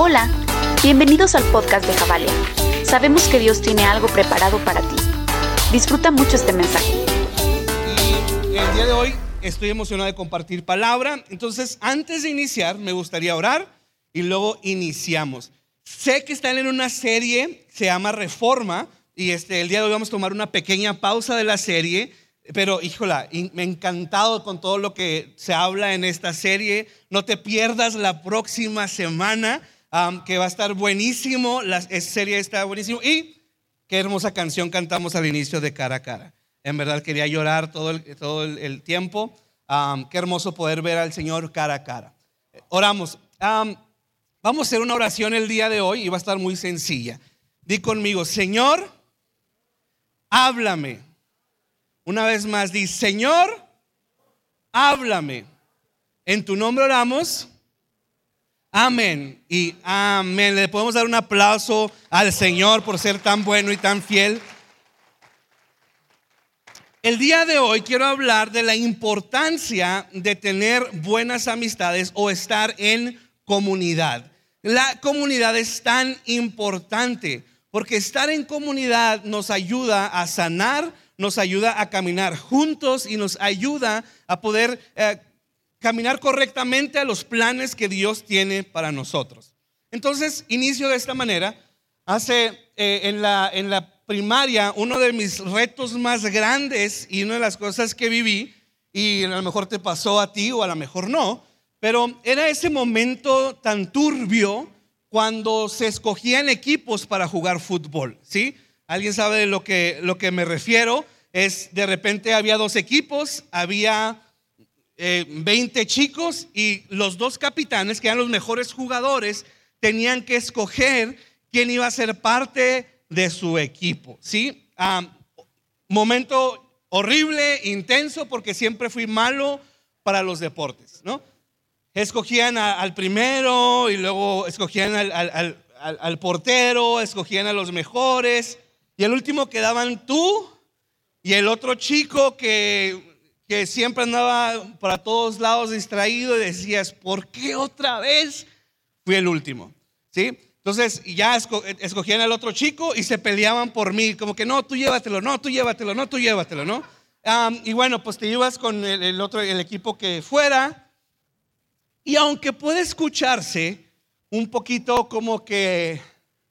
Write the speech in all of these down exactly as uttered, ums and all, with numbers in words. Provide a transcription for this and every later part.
Hola, bienvenidos al podcast de Javalia. Sabemos que Dios tiene algo preparado para ti. Disfruta mucho este mensaje. Y el día de hoy estoy emocionado de compartir palabra. Entonces, antes de iniciar, me gustaría orar y luego iniciamos. Sé que están en una serie, se llama Reforma, y este, el día de hoy vamos a tomar una pequeña pausa de la serie. Pero, híjola, me ha encantado con todo lo que se habla en esta serie. No te pierdas la próxima semana, um, que va a estar buenísimo. La serie está buenísimo. Y qué hermosa canción cantamos al inicio de Cara a Cara. En verdad quería llorar todo el, todo el, el tiempo. Um, qué hermoso poder ver al Señor cara a cara. Oramos. Um, vamos a hacer una oración el día de hoy y va a estar muy sencilla. Di conmigo: Señor, háblame. Una vez más, di: Señor, háblame. En tu nombre oramos. Amén y amén. Le podemos dar un aplauso al Señor por ser tan bueno y tan fiel. El día de hoy quiero hablar de la importancia de tener buenas amistades o estar en comunidad. La comunidad es tan importante porque estar en comunidad nos ayuda a sanar, nos ayuda a caminar juntos y nos ayuda a poder eh, caminar correctamente a los planes que Dios tiene para nosotros. Entonces, inicio de esta manera. Hace eh, en, la, en la primaria, uno de mis retos más grandes y una de las cosas que viví, y a lo mejor te pasó a ti o a lo mejor no, pero era ese momento tan turbio cuando se escogían equipos para jugar fútbol, ¿sí? ¿Alguien sabe de lo que, lo que me refiero? Es de repente había dos equipos, había eh, veinte chicos y los dos capitanes, que eran los mejores jugadores, tenían que escoger quién iba a ser parte de su equipo, ¿sí? Um, momento horrible, intenso, porque siempre fui malo para los deportes, ¿no? Escogían a, al primero y luego escogían al, al, al, al portero, escogían a los mejores. Y el último quedaban tú y el otro chico que, que siempre andaba para todos lados distraído, y decías: ¿por qué otra vez fui el último? ¿Sí? Entonces ya esco, escogían al otro chico y se peleaban por mí, como que no, tú llévatelo, no, tú llévatelo, no, tú llévatelo, ¿no? Um, y bueno, pues te ibas con el, el otro, el equipo que fuera. Y aunque puede escucharse un poquito como que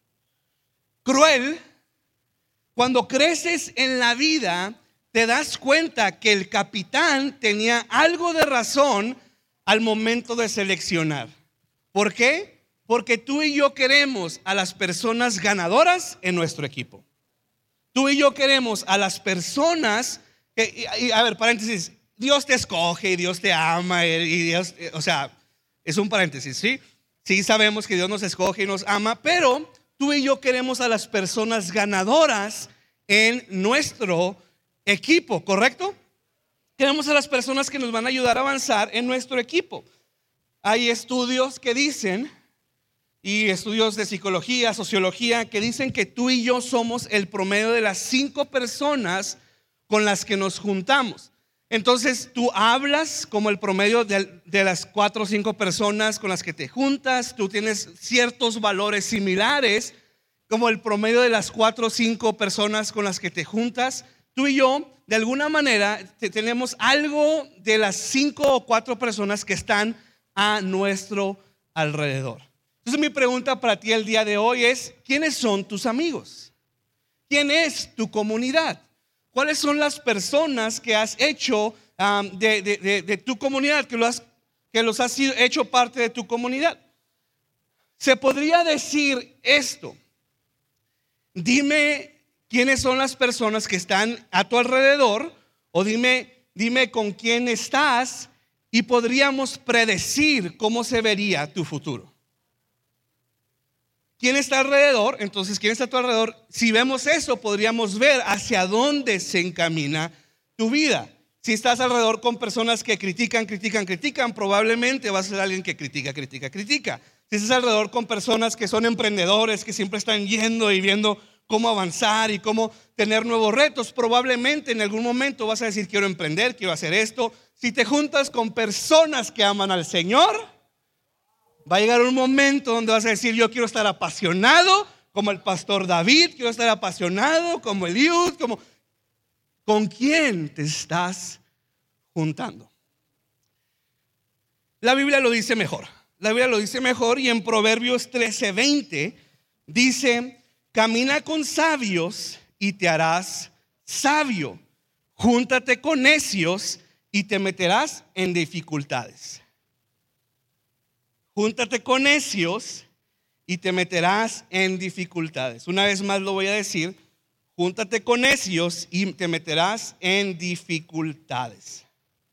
cruel, cuando creces en la vida, te das cuenta que el capitán tenía algo de razón al momento de seleccionar. ¿Por qué? Porque tú y yo queremos a las personas ganadoras en nuestro equipo. Tú y yo queremos a las personas que, y, y, a ver, paréntesis, Dios te escoge y Dios te ama y Dios, o sea, es un paréntesis, ¿sí? Sí sabemos que Dios nos escoge y nos ama, pero tú y yo queremos a las personas ganadoras en nuestro equipo, ¿correcto? Queremos a las personas que nos van a ayudar a avanzar en nuestro equipo. Hay estudios que dicen, y estudios de psicología, sociología, que dicen que tú y yo somos el promedio de las cinco personas con las que nos juntamos. Entonces tú hablas como el promedio de, de las cuatro o cinco personas con las que te juntas. Tú tienes ciertos valores similares como el promedio de las cuatro o cinco personas con las que te juntas. Tú y yo, de alguna manera, te, tenemos algo de las cinco o cuatro personas que están a nuestro alrededor. Entonces mi pregunta para ti el día de hoy es: ¿quiénes son tus amigos? ¿Quién es tu comunidad? ¿Cuáles son las personas que has hecho um, de, de, de, de tu comunidad, que, lo has, que los has hecho parte de tu comunidad? Se podría decir esto: dime quiénes son las personas que están a tu alrededor, o dime, dime con quién estás, y podríamos predecir cómo se vería tu futuro. ¿Quién está alrededor? Entonces, ¿quién está a tu alrededor? Si vemos eso, podríamos ver hacia dónde se encamina tu vida. Si estás alrededor con personas que critican, critican, critican, probablemente vas a ser alguien que critica, critica, critica. Si estás alrededor con personas que son emprendedores, que siempre están yendo y viendo cómo avanzar y cómo tener nuevos retos, probablemente en algún momento vas a decir: quiero emprender, quiero hacer esto. Si te juntas con personas que aman al Señor, Va a llegar un momento donde vas a decir, yo quiero estar apasionado como el pastor David, quiero estar apasionado como Eliud, como... ¿Con quién te estás juntando? La Biblia lo dice mejor. La Biblia lo dice mejor y en Proverbios trece veinte dice, camina con sabios y te harás sabio. Júntate con necios y te meterás en dificultades. Júntate con necios y te meterás en dificultades. Una vez más lo voy a decir. Júntate con necios y te meterás en dificultades.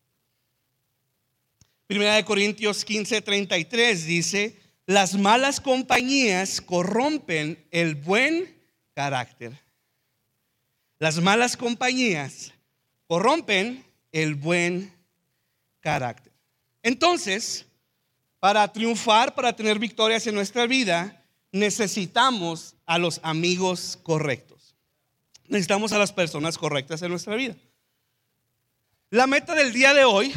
Primera de Corintios quince treinta y tres dice, las malas compañías corrompen el buen carácter. Las malas compañías corrompen el buen carácter. Entonces, para triunfar, para tener victorias en nuestra vida, necesitamos a los amigos correctos. Necesitamos a las personas correctas en nuestra vida. La meta del día de hoy,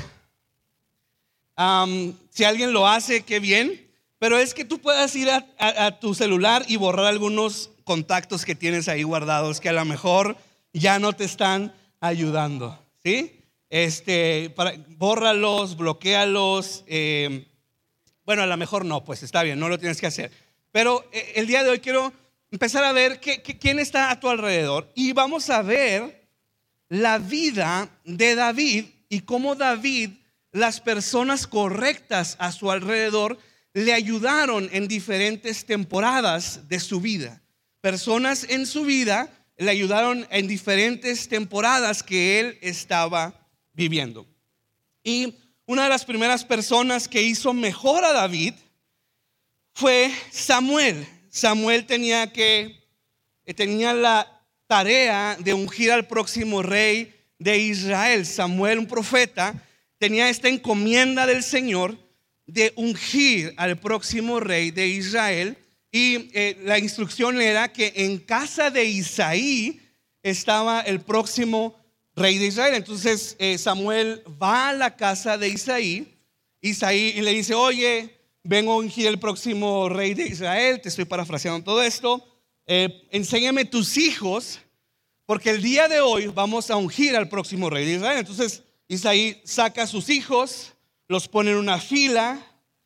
um, si alguien lo hace, qué bien, pero es que tú puedas ir a, a, a tu celular y borrar algunos contactos que tienes ahí guardados que a lo mejor ya no te están ayudando, ¿sí? Este, para, bórralos, bloquéalos. Eh, bueno, a lo mejor no, pues está bien, no lo tienes que hacer. Pero eh, el día de hoy quiero empezar a ver que, que, quién está a tu alrededor y vamos a ver la vida de David y cómo David, las personas correctas a su alrededor le ayudaron en diferentes temporadas de su vida. Personas en su vida le ayudaron en diferentes temporadas que él estaba viviendo. Y una de las primeras personas que hizo mejor a David fue Samuel. Samuel tenía que tenía la tarea de ungir al próximo rey de Israel. Samuel, un profeta, tenía esta encomienda del Señor de ungir al próximo rey de Israel. Y eh, la instrucción era que en casa de Isaí estaba el próximo rey de Israel. Entonces eh, Samuel va a la casa de Isaí. Isaí y le dice, oye, vengo a ungir el próximo rey de Israel. Te estoy parafraseando todo esto. Eh, enséñame tus hijos, porque el día de hoy vamos a ungir al próximo rey de Israel. Entonces Isaí saca a sus hijos, los pone en una fila.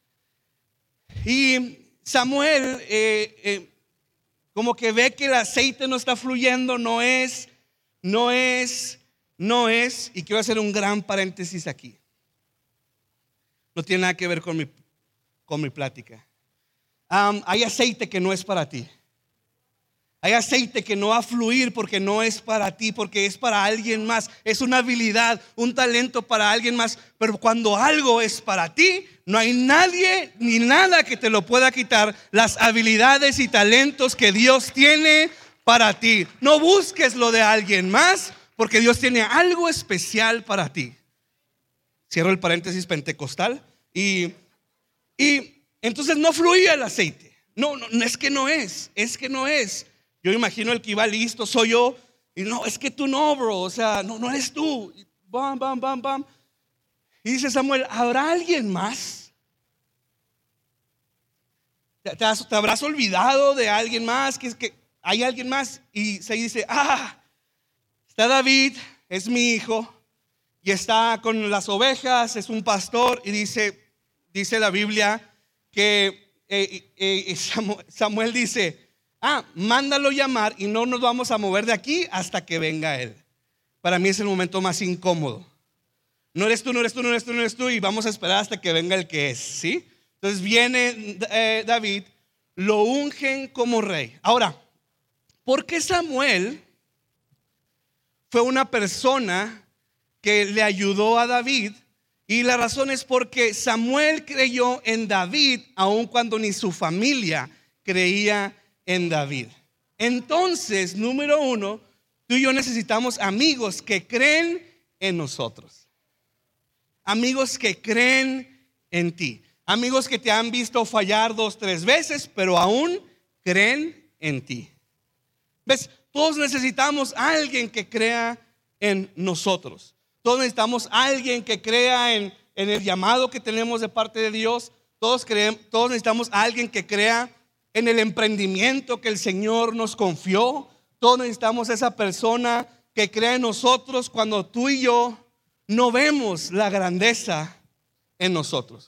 Y Samuel eh, eh, como que ve que el aceite no está fluyendo. No es, no es, no es. Y quiero hacer un gran paréntesis aquí. No tiene nada que ver con mi con mi plática. Um, hay aceite que no es para ti. Hay aceite que no va a fluir porque no es para ti, porque es para alguien más. Es una habilidad, un talento para alguien más. Pero cuando algo es para ti, no hay nadie ni nada que te lo pueda quitar. Las habilidades y talentos que Dios tiene para ti. No busques lo de alguien más, porque Dios tiene algo especial para ti. Cierro el paréntesis pentecostal. Y Y entonces no fluía el aceite. No, no, es que no es, es que no es. Yo imagino el que iba listo, soy yo. Y no, es que tú no, bro. O sea, no, no eres tú. Y bam, bam, bam, bam. Y dice Samuel, ¿habrá alguien más? ¿Te, te, has, te habrás olvidado de alguien más? Que, que hay alguien más. Y se dice, ah, está David, es mi hijo. Y está con las ovejas, es un pastor. Y dice... Dice la Biblia que eh, eh, Samuel, Samuel dice, ah, mándalo llamar y no nos vamos a mover de aquí hasta que venga él. Para mí es el momento más incómodo. No eres tú, no eres tú, no eres tú, no eres tú y vamos a esperar hasta que venga el que es, ¿sí? Entonces viene eh, David, lo ungen como rey. Ahora, ¿por qué Samuel fue una persona que le ayudó a David? Y la razón es porque Samuel creyó en David aun cuando ni su familia creía en David. Entonces, número uno, tú y yo necesitamos amigos que creen en nosotros. Amigos que creen en ti. Amigos que te han visto fallar dos, tres veces, pero aún creen en ti. ¿Ves? Todos necesitamos a alguien que crea en nosotros. Todos necesitamos a alguien que crea en, en el llamado que tenemos de parte de Dios. Todos creemos, todos necesitamos a alguien que crea en el emprendimiento que el Señor nos confió. Todos necesitamos esa persona que crea en nosotros cuando tú y yo no vemos la grandeza en nosotros.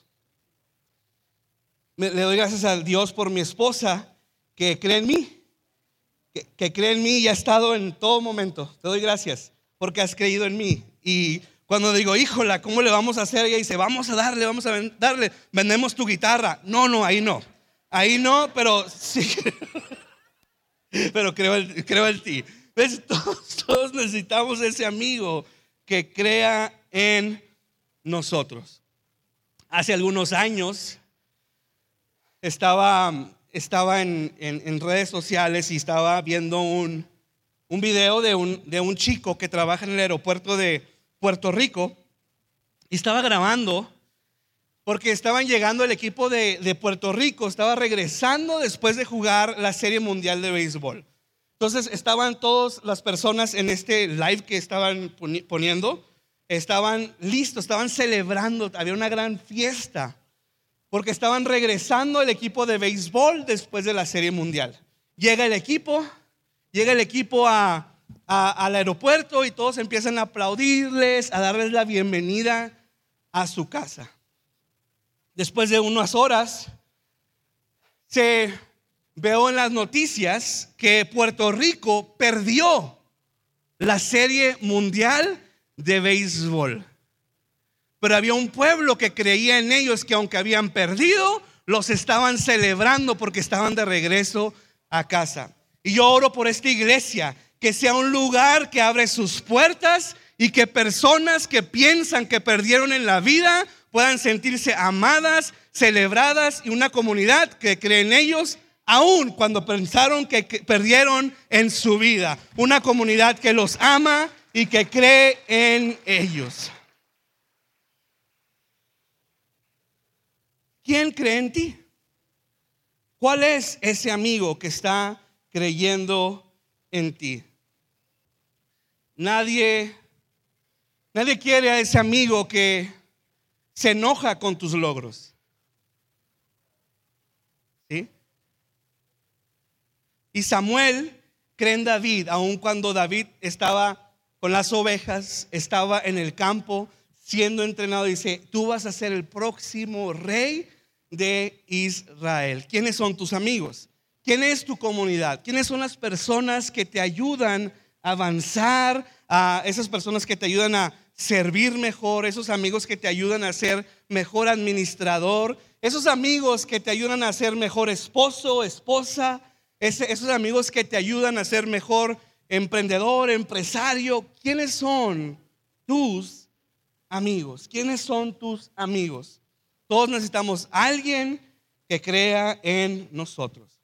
Le doy gracias a Dios por mi esposa que cree en mí, que, que cree en mí y ha estado en todo momento. Te doy gracias porque has creído en mí. Y cuando digo, híjola, ¿cómo le vamos a hacer? Ella dice, vamos a darle, vamos a darle, vendemos tu guitarra. No, no, ahí no, ahí no, pero sí, pero creo, el, creo en ti. ¿Ves? Todos, todos necesitamos ese amigo que crea en nosotros. Hace algunos años estaba, estaba en, en, en redes sociales y estaba viendo un, un video de un, de un chico que trabaja en el aeropuerto de Puerto Rico y estaba grabando porque estaban llegando el equipo de, de Puerto Rico, estaba regresando después de jugar la Serie Mundial de Béisbol. Entonces estaban todas las personas en este live que estaban poniendo, estaban listos, estaban celebrando, había una gran fiesta porque estaban regresando el equipo de béisbol después de la Serie Mundial. Llega el equipo, llega el equipo a, a, al aeropuerto y todos empiezan a aplaudirles, a darles la bienvenida a su casa. Después de unas horas, se veo en las noticias que Puerto Rico perdió la Serie Mundial de Béisbol. Pero había un pueblo que creía en ellos, que aunque habían perdido, los estaban celebrando porque estaban de regreso a casa. Y yo oro por esta iglesia, que sea un lugar que abre sus puertas y que personas que piensan que perdieron en la vida puedan sentirse amadas, celebradas, y una comunidad que cree en ellos aun cuando pensaron que perdieron en su vida. Una comunidad que los ama y que cree en ellos. ¿Quién cree en ti? ¿Cuál es ese amigo que está creyendo en ti? Nadie, nadie quiere a ese amigo que se enoja con tus logros. ¿Sí? Y Samuel cree en David, aun cuando David estaba con las ovejas, estaba en el campo siendo entrenado. Dice, tú vas a ser el próximo rey de Israel. ¿Quiénes son tus amigos? ¿Quién es tu comunidad? ¿Quiénes son las personas que te ayudan a avanzar? A esas personas que te ayudan a servir mejor, esos amigos que te ayudan a ser mejor administrador, esos amigos que te ayudan a ser mejor esposo, esposa, ese, esos amigos que te ayudan a ser mejor emprendedor, empresario. ¿Quiénes son tus amigos? ¿Quiénes son tus amigos? Todos necesitamos a alguien que crea en nosotros.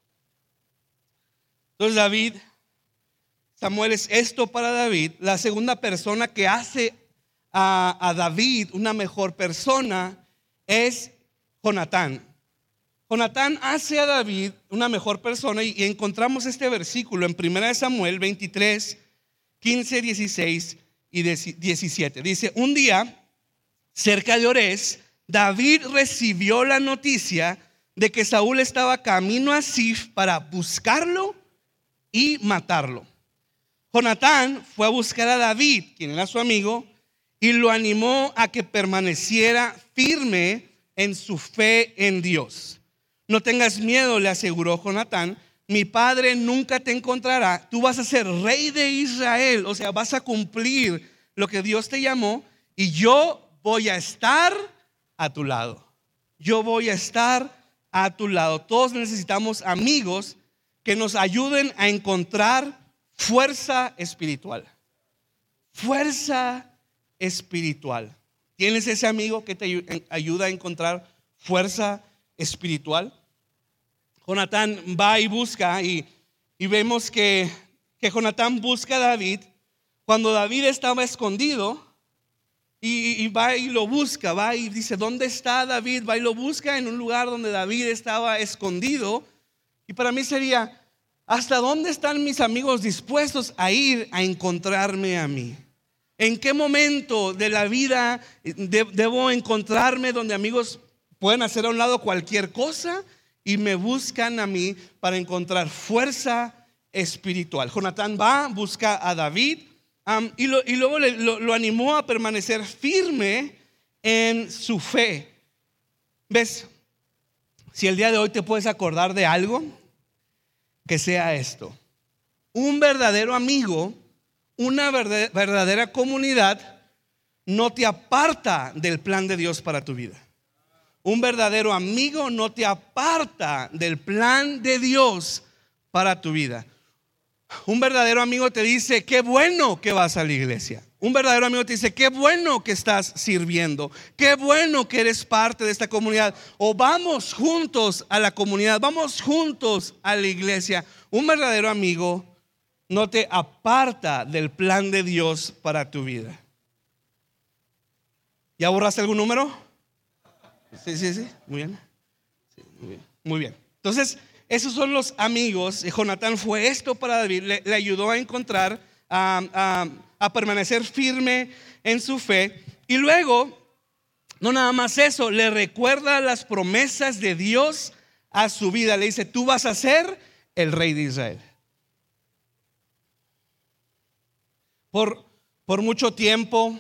Entonces David, Samuel es esto para David. La segunda persona que hace a, a David una mejor persona es Jonatán. Jonatán hace a David una mejor persona y, y encontramos este versículo en primera de Samuel veintitrés, quince, dieciséis y diecisiete. Dice, un día cerca de Orés, David recibió la noticia de que Saúl estaba camino a Sif para buscarlo y matarlo. Jonatán fue a buscar a David, quien era su amigo, y lo animó a que permaneciera firme en su fe en Dios. No tengas miedo, le aseguró Jonatán, mi padre nunca te encontrará, tú vas a ser rey de Israel, o sea, vas a cumplir lo que Dios te llamó y yo voy a estar a tu lado. Yo voy a estar a tu lado. Todos necesitamos amigos que nos ayuden a encontrar fuerza espiritual. Fuerza espiritual. ¿Tienes ese amigo que te ayuda a encontrar fuerza espiritual? Jonatán va y busca y, y vemos que, que Jonatán busca a David cuando David estaba escondido y, y va y lo busca, va y dice, ¿dónde está David? Va y lo busca en un lugar donde David estaba escondido. Y para mí sería, ¿hasta dónde están mis amigos dispuestos a ir a encontrarme a mí? ¿En qué momento de la vida debo encontrarme donde amigos Pueden hacer a un lado cualquier cosa y me buscan a mí para encontrar fuerza espiritual. Jonatán va, busca a David um, y, lo, y luego le, lo, lo animó a permanecer firme en su fe. ¿Ves? Si el día de hoy te puedes acordar de algo, que sea esto: un verdadero amigo, una verdadera comunidad no te aparta del plan de Dios para tu vida. Un verdadero amigo no te aparta del plan de Dios para tu vida. Un verdadero amigo te dice: qué bueno que vas a la iglesia. Un verdadero amigo te dice: qué bueno que estás sirviendo, qué bueno que eres parte de esta comunidad. O vamos juntos a la comunidad, vamos juntos a la iglesia. Un verdadero amigo no te aparta del plan de Dios para tu vida. ¿Ya borraste algún número? Sí, sí, sí, muy bien. Sí, muy bien. Muy bien. Entonces, esos son los amigos. Jonatán fue esto para David, le, le ayudó a encontrar, a, a, a permanecer firme en su fe. Y luego, no nada más eso, le recuerda las promesas de Dios a su vida. Le dice: tú vas a ser el rey de Israel. Por, por mucho tiempo,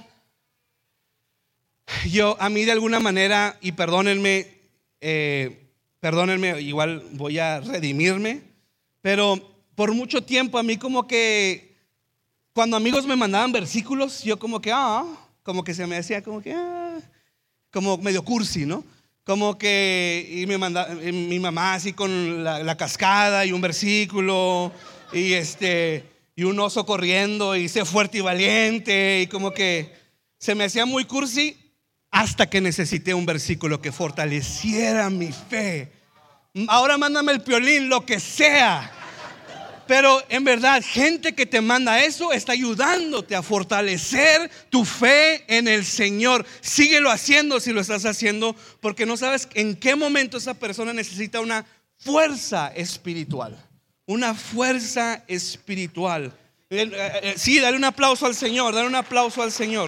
yo, a mí de alguna manera, y perdónenme, eh, perdónenme, igual voy a redimirme, pero por mucho tiempo a mí como que cuando amigos me mandaban versículos, yo como que, ah, como que se me hacía como que, ah, como medio cursi, ¿no? Como que, y me mandaba, mi mamá así con la, la cascada y un versículo, y este, y un oso corriendo, y sé fuerte y valiente, y como que se me hacía muy cursi. Hasta que necesité un versículo que fortaleciera mi fe. Ahora mándame el piolín, lo que sea. Pero en verdad, gente que te manda eso está ayudándote a fortalecer tu fe en el Señor. Síguelo haciendo si lo estás haciendo, porque no sabes en qué momento esa persona necesita una fuerza espiritual. Una fuerza espiritual. Sí, dale un aplauso al Señor, dale un aplauso al Señor.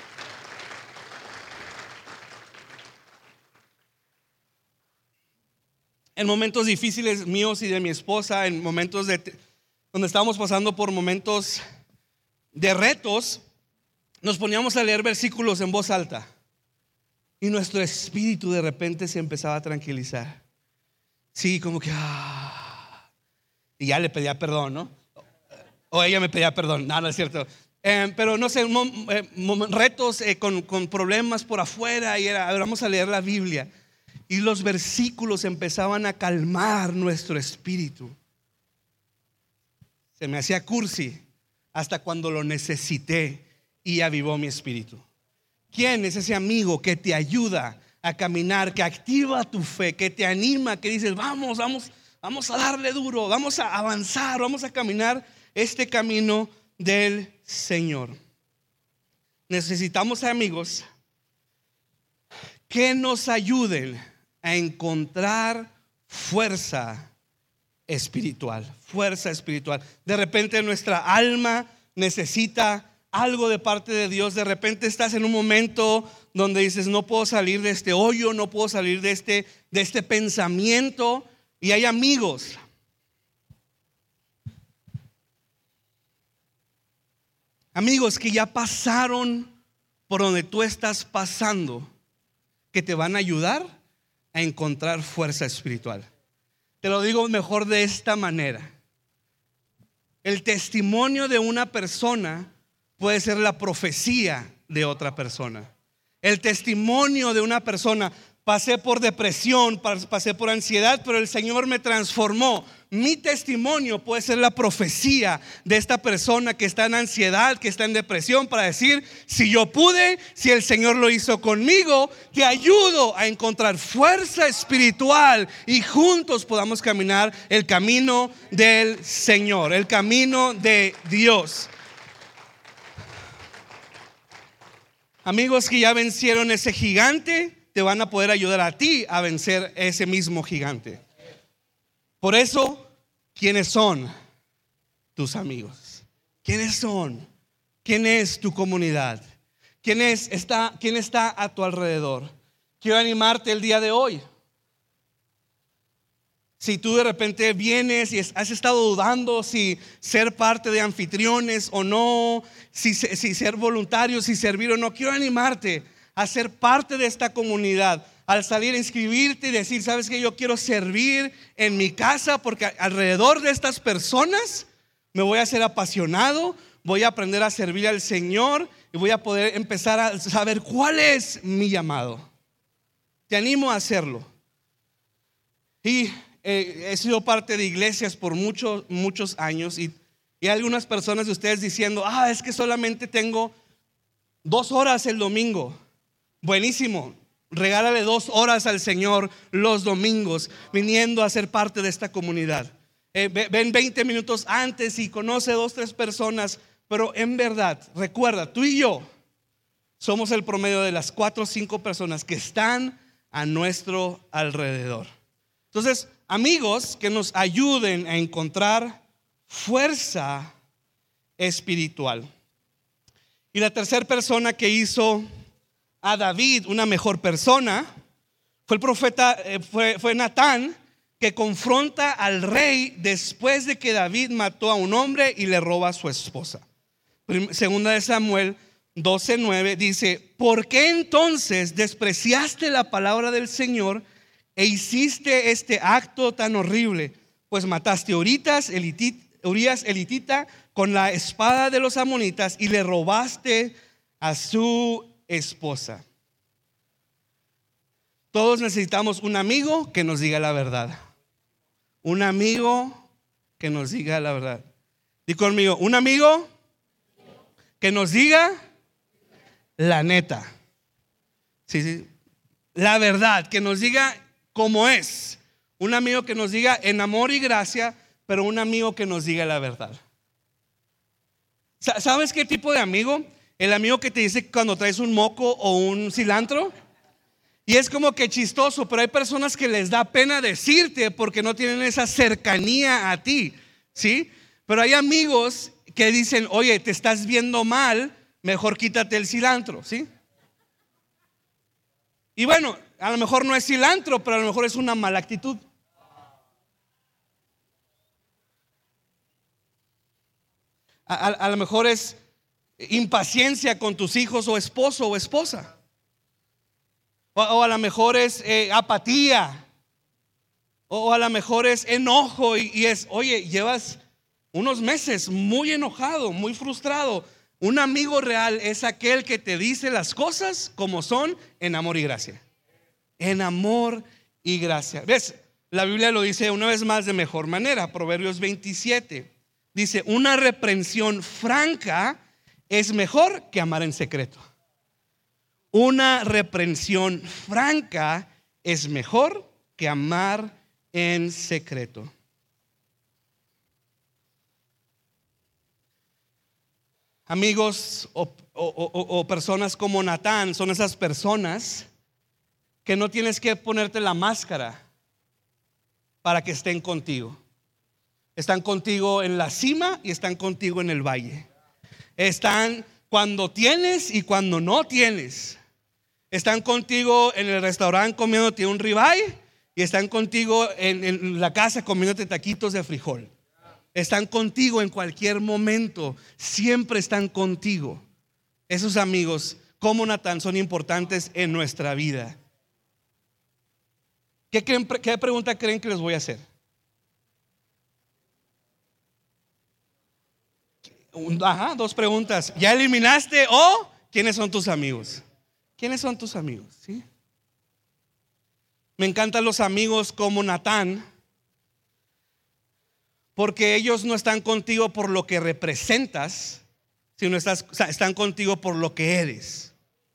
En momentos difíciles míos y de mi esposa, en momentos de, donde estábamos pasando por momentos de retos, nos poníamos a leer versículos en voz alta y nuestro espíritu de repente se empezaba a tranquilizar. Sí, como que ah, y ya le pedía perdón, ¿no? O ella me pedía perdón, no, no es cierto. Eh, pero no sé, mom, eh, mom, retos eh, con, con problemas por afuera, y era, vamos a leer la Biblia. Y los versículos empezaban a calmar nuestro espíritu. Se me hacía cursi hasta cuando lo necesité y avivó mi espíritu. ¿Quién es ese amigo que te ayuda a caminar, que activa tu fe, que te anima, que dices: vamos, vamos, vamos a darle duro, vamos a avanzar, vamos a caminar este camino del Señor? Necesitamos amigos que nos ayuden a encontrar fuerza espiritual, fuerza espiritual. De repente nuestra alma necesita algo de parte de Dios. De repente estás en un momento donde dices: no puedo salir de este hoyo, no puedo salir de este, de este pensamiento. Y hay amigos. Amigos que ya pasaron por donde tú estás pasando, que te van a ayudar a encontrar fuerza espiritual. Te lo digo mejor de esta manera: el testimonio de una persona puede ser la profecía de otra persona. El testimonio de una persona: pasé por depresión, pasé por ansiedad, pero el Señor me transformó. Mi testimonio puede ser la profecía de esta persona que está en ansiedad, que está en depresión, para decir: si yo pude, si el Señor lo hizo conmigo, te ayudo a encontrar fuerza espiritual y juntos podamos caminar el camino del Señor, el camino de Dios. Amigos que ya vencieron ese gigante te van a poder ayudar a ti a vencer ese mismo gigante. Por eso, ¿quiénes son tus amigos? ¿Quiénes son? ¿Quién es tu comunidad? ¿Quién es, está, quién está a tu alrededor? quiero animarte el día de hoy. Si tú de repente vienes y has estado dudando si ser parte de anfitriones o no, si, si ser voluntario, si servir o no, quiero animarte a ser parte de esta comunidad. Al salir a inscribirte y decir, sabes que yo quiero servir en mi casa porque alrededor de estas personas me voy a ser apasionado, voy a aprender a servir al Señor y voy a poder empezar a saber cuál es mi llamado. Te animo a hacerlo. Y eh, he sido parte de iglesias por muchos, muchos años y, y hay algunas personas de ustedes diciendo, ah, es que solamente tengo dos horas el domingo. Buenísimo. Regálale dos horas al Señor los domingos viniendo a ser parte de esta comunidad. Eh, ven veinte minutos antes y conoce dos, tres personas. Pero en verdad, recuerda, tú y yo somos el promedio de las cuatro o cinco personas que están a nuestro alrededor. Entonces, amigos que nos ayuden a encontrar fuerza espiritual. Y la tercera persona que hizo a David una mejor persona fue el profeta, eh, fue, fue Natán, que confronta al rey después de que David mató a un hombre y le roba a su esposa. Segunda de Samuel doce nueve dice: ¿por qué entonces despreciaste la palabra del Señor e hiciste este acto tan horrible? Pues mataste a Urias elitita con la espada de los amonitas y le robaste a su esposa. Todos necesitamos un amigo que nos diga la verdad. Un amigo que nos diga la verdad. Di conmigo, un amigo que nos diga la neta. Sí, sí. La verdad, que nos diga cómo es. Un amigo que nos diga en amor y gracia, pero un amigo que nos diga la verdad. ¿Sabes qué tipo de amigo? El amigo que te dice cuando traes un moco o un cilantro. Y es como que chistoso, pero hay personas que les da pena decirte porque no tienen esa cercanía a ti, ¿sí? Pero hay amigos que dicen, oye, te estás viendo mal, mejor quítate el cilantro, ¿sí? Y bueno, a lo mejor no es cilantro, pero a lo mejor es una mala actitud. A, a, a lo mejor es impaciencia con tus hijos o esposo o esposa. O, o a lo mejor es eh, apatía. O a lo mejor es enojo y, y es, oye, llevas unos meses muy enojado, muy frustrado. Un amigo real es aquel que te dice las cosas como son en amor y gracia. En amor y gracia. ¿Ves? La Biblia lo dice una vez más de mejor manera. Proverbios veintisiete dice, una reprensión franca es mejor que amar en secreto. Una reprensión franca es mejor que amar en secreto. Amigos o, o, o, o personas como Natán son esas personas que no tienes que ponerte la máscara para que estén contigo. Están contigo en la cima y están contigo en el valle. Están cuando tienes y cuando no tienes. Están contigo en el restaurante comiéndote un ribeye y están contigo en, en la casa comiéndote taquitos de frijol. Están contigo en cualquier momento. Siempre están contigo. Esos amigos como Natán son importantes en nuestra vida. ¿Qué, creen, qué pregunta creen que les voy a hacer? Ajá, dos preguntas. ¿Ya eliminaste o quiénes son tus amigos? ¿Quiénes son tus amigos? ¿Sí? Me encantan los amigos como Natán, porque ellos no están contigo por lo que representas, sino estás, o sea, están contigo por lo que eres.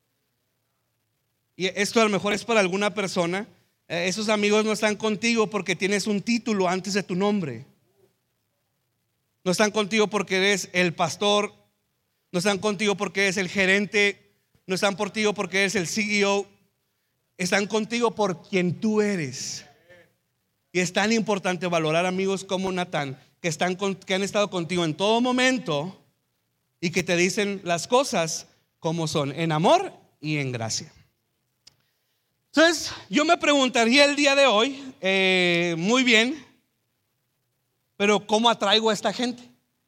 Y esto a lo mejor es para alguna persona. Eh, esos amigos no están contigo porque tienes un título antes de tu nombre. No están contigo porque eres el pastor. No están contigo porque eres el gerente. No están contigo porque eres el C E O. Están contigo por quien tú eres. Y es tan importante valorar amigos como Natán, que, están con, que han estado contigo en todo momento y que te dicen las cosas como son, en amor y en gracia. Entonces, yo me preguntaría el día de hoy, eh, muy bien, pero ¿cómo atraigo a esta gente?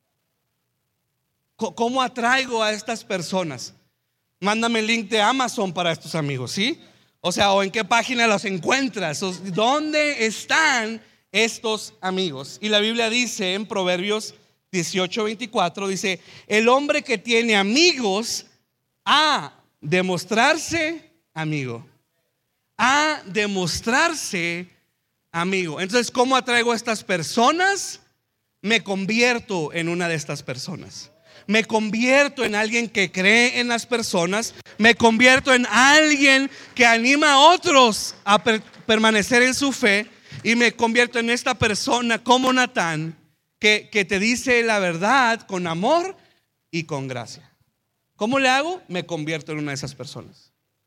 ¿Cómo atraigo a estas personas? Mándame el link de Amazon para estos amigos, ¿sí? O sea, o en qué página los encuentras, o dónde están estos amigos. Y la Biblia dice en Proverbios dieciocho veinticuatro, dice: el hombre que tiene amigos ha de mostrarse amigo. A demostrarse amigo. Entonces, ¿cómo atraigo a estas personas? Me convierto en una de estas personas. Me convierto en alguien que cree en las personas. Me convierto en alguien que anima a otros a per- permanecer en su fe. Y me convierto en esta persona como Natán, que, que te dice la verdad con amor y con gracia. ¿Cómo le hago? Me convierto en una de esas personas.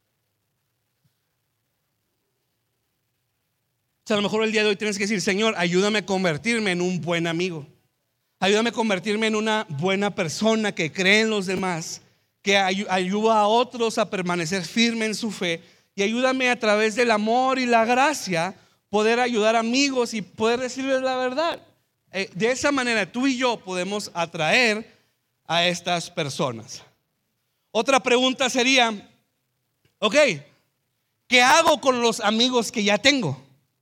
O sea, a lo mejor el día de hoy tienes que decir: Señor, ayúdame a convertirme en un buen amigo. Ayúdame a convertirme en una buena persona que cree en los demás, que ay- ayuda a otros a permanecer firme en su fe. Y ayúdame a través del amor y la gracia poder ayudar a amigos y poder decirles la verdad. Eh, de esa manera tú y yo podemos atraer a estas personas. Otra pregunta sería: ok, ¿qué hago con los amigos que ya tengo?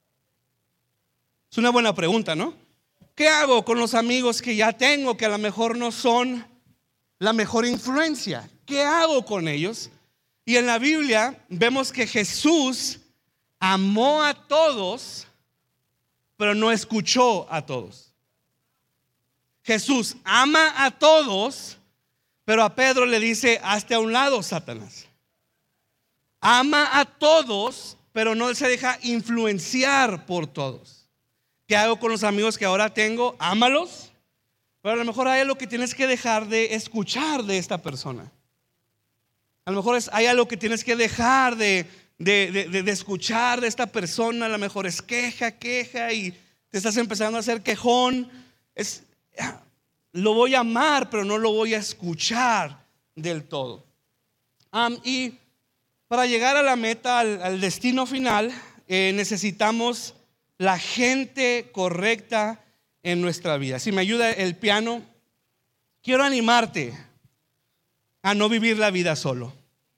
Es una buena pregunta, ¿no? ¿Qué hago con los amigos que ya tengo, que a lo mejor no son la mejor influencia? ¿Qué hago con ellos? Y en la Biblia vemos que Jesús amó a todos, pero no escuchó a todos. Jesús ama a todos, pero a Pedro le dice: hazte a un lado, Satanás. Ama a todos, pero no se deja influenciar por todos. ¿Qué hago con los amigos que ahora tengo? Ámalos, pero a lo mejor hay algo que tienes que dejar de escuchar de esta persona. A lo mejor es, hay algo que tienes que dejar de, de, de, de, de escuchar de esta persona. A lo mejor es queja, queja y te estás empezando a hacer quejón. Es, lo voy a amar, pero no lo voy a escuchar del todo. Um, y para llegar a la meta, al, al destino final, eh, necesitamos la gente correcta en nuestra vida. Si me ayuda el piano, quiero animarte a no vivir la vida solo.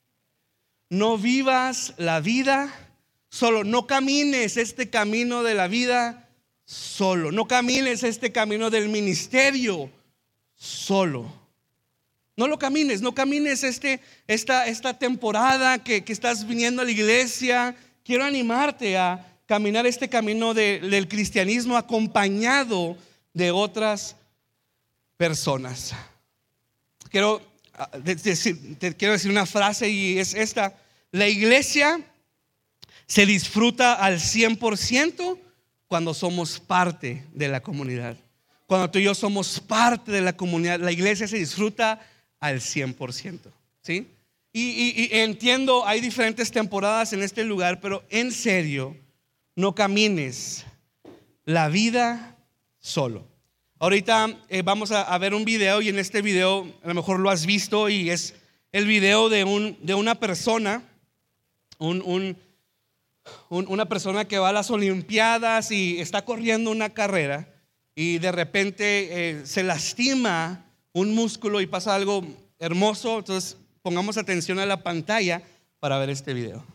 No vivas la vida solo. No camines este camino de la vida solo. No camines este camino del ministerio solo. No lo camines, no camines este, esta, esta temporada que, que estás viniendo a la iglesia. Quiero animarte a caminar este camino de, del cristianismo acompañado de otras personas. Quiero decir, te quiero decir una frase y es esta: la iglesia se disfruta al cien por ciento cuando somos parte de la comunidad. Cuando tú y yo somos parte de la comunidad, la iglesia se disfruta al cien por ciento, ¿sí? Y, y, y entiendo, hay diferentes temporadas en este lugar, pero en serio, no camines la vida solo. Ahorita eh, vamos a, a ver un video, y en este video a lo mejor lo has visto, y es el video de, un, de una persona, un, un, un, una persona que va a las Olimpiadas y está corriendo una carrera y de repente eh, se lastima un músculo y pasa algo hermoso. Entonces pongamos atención a la pantalla para ver este video.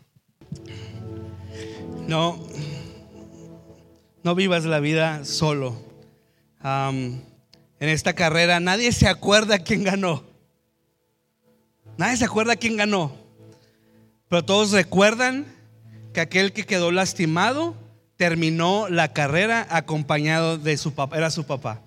No, no vivas la vida solo. Um, en esta carrera nadie se acuerda quién ganó. Nadie se acuerda quién ganó. Pero todos recuerdan que aquel que quedó lastimado terminó la carrera acompañado de su papá. Era su papá.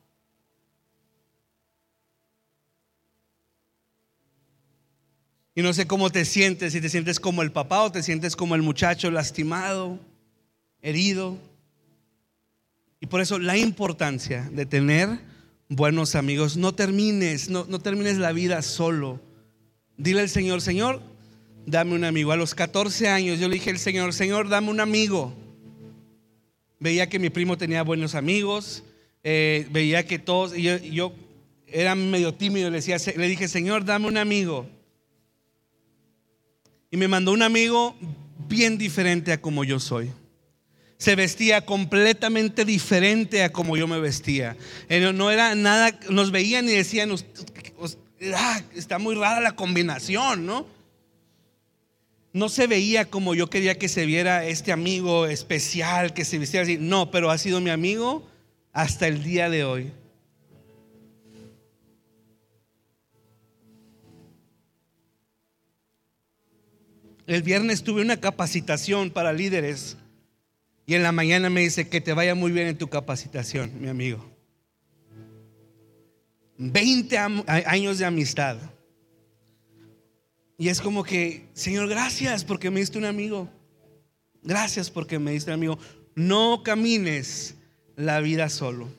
Y no sé cómo te sientes, si te sientes como el papá o te sientes como el muchacho lastimado, herido. Y por eso la importancia de tener buenos amigos. No termines, no, no termines la vida solo. Dile al Señor: Señor, dame un amigo. A los catorce años yo le dije al Señor: Señor, dame un amigo. Veía que mi primo tenía buenos amigos, eh, veía que todos, y yo, yo era medio tímido, le, decía, le dije: Señor, dame un amigo. Y me mandó un amigo bien diferente a como yo soy. Se vestía completamente diferente a como yo me vestía. No era nada, nos veían y decían, ah, está muy rara la combinación, ¿no? No se veía como yo quería que se viera este amigo especial, que se vistiera así. No, pero ha sido mi amigo hasta el día de hoy. El viernes tuve una capacitación para líderes. Y en la mañana me dice que te vaya muy bien en tu capacitación, mi amigo. veinte años de amistad. Y es como que, Señor, gracias porque me diste un amigo. Gracias porque me diste un amigo. No camines la vida solo.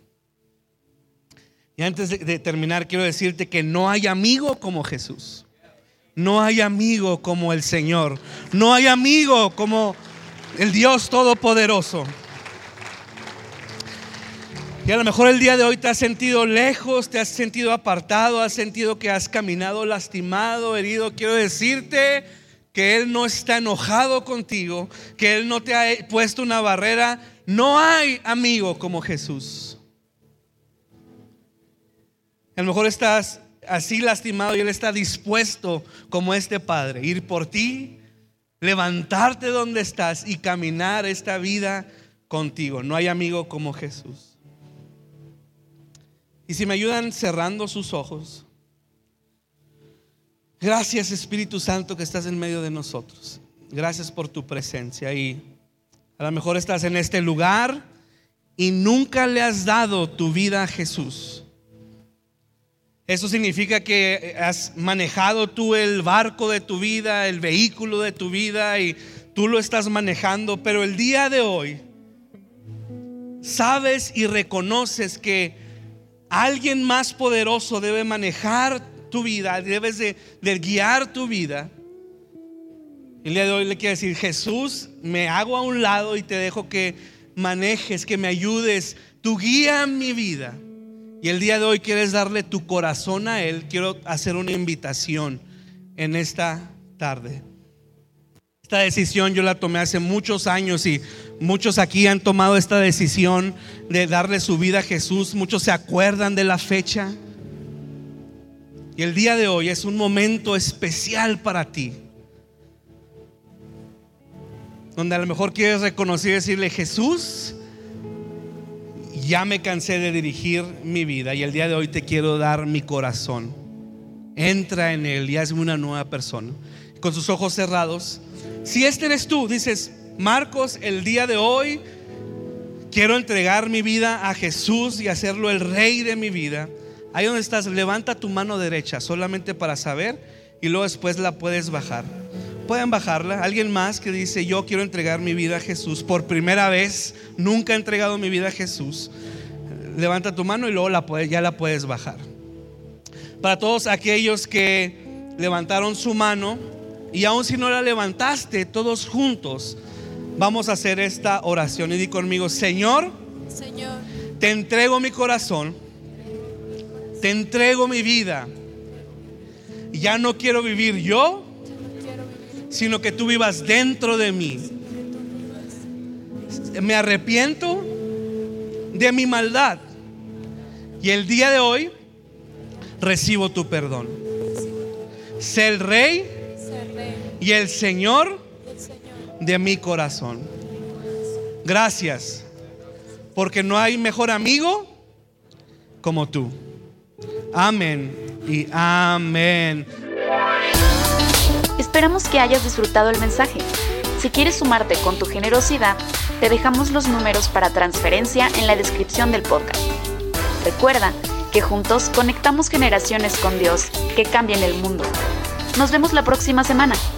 Y antes de, de terminar, quiero decirte que no hay amigo como Jesús. No hay amigo como el Señor. No hay amigo como el Dios Todopoderoso. Y a lo mejor el día de hoy te has sentido lejos, te has sentido apartado, has sentido que has caminado lastimado, herido. Quiero decirte que Él no está enojado contigo, que Él no te ha puesto una barrera. No hay amigo como Jesús. A lo mejor estás así lastimado y Él está dispuesto, como este Padre, ir por ti, levantarte donde estás y caminar esta vida contigo. No hay amigo como Jesús. Y si me ayudan cerrando sus ojos. Gracias, Espíritu Santo, que estás en medio de nosotros. Gracias por tu presencia. Y a lo mejor estás en este lugar y nunca le has dado tu vida a Jesús. Eso significa que has manejado tú el barco de tu vida, el vehículo de tu vida, y tú lo estás manejando. Pero el día de hoy sabes y reconoces que alguien más poderoso debe manejar tu vida, debes de, de guiar tu vida. El día de hoy le quiero decir: Jesús, me hago a un lado y te dejo que manejes, que me ayudes. Tú guía mi vida. Y el día de hoy quieres darle tu corazón a Él. Quiero hacer una invitación en esta tarde. Esta decisión yo la tomé hace muchos años y muchos aquí han tomado esta decisión de darle su vida a Jesús. Muchos se acuerdan de la fecha. Y el día de hoy es un momento especial para ti, donde a lo mejor quieres reconocer y decirle: Jesús, ya me cansé de dirigir mi vida y el día de hoy te quiero dar mi corazón. Entra en Él y hazme una nueva persona. Con sus ojos cerrados, si este eres tú, dices: Marcos, el día de hoy quiero entregar mi vida a Jesús y hacerlo el Rey de mi vida. Ahí donde estás, levanta tu mano derecha solamente para saber, y luego después la puedes bajar. Pueden bajarla. Alguien más que dice: yo quiero entregar mi vida a Jesús por primera vez, nunca he entregado mi vida a Jesús. Levanta tu mano y luego la puedes, ya la puedes bajar. Para todos aquellos que levantaron su mano, y aun si no la levantaste, todos juntos vamos a hacer esta oración. Y di conmigo: Señor, Señor, te entrego mi corazón, te entrego mi vida. Ya no quiero vivir yo, sino que tú vivas dentro de mí. Me arrepiento de mi maldad y el día de hoy recibo tu perdón. Sé el Rey y el Señor de mi corazón. Gracias, porque no hay mejor amigo como tú. Amén y amén. Esperamos que hayas disfrutado el mensaje. Si quieres sumarte con tu generosidad, te dejamos los números para transferencia en la descripción del podcast. Recuerda que juntos conectamos generaciones con Dios que cambian el mundo. Nos vemos la próxima semana.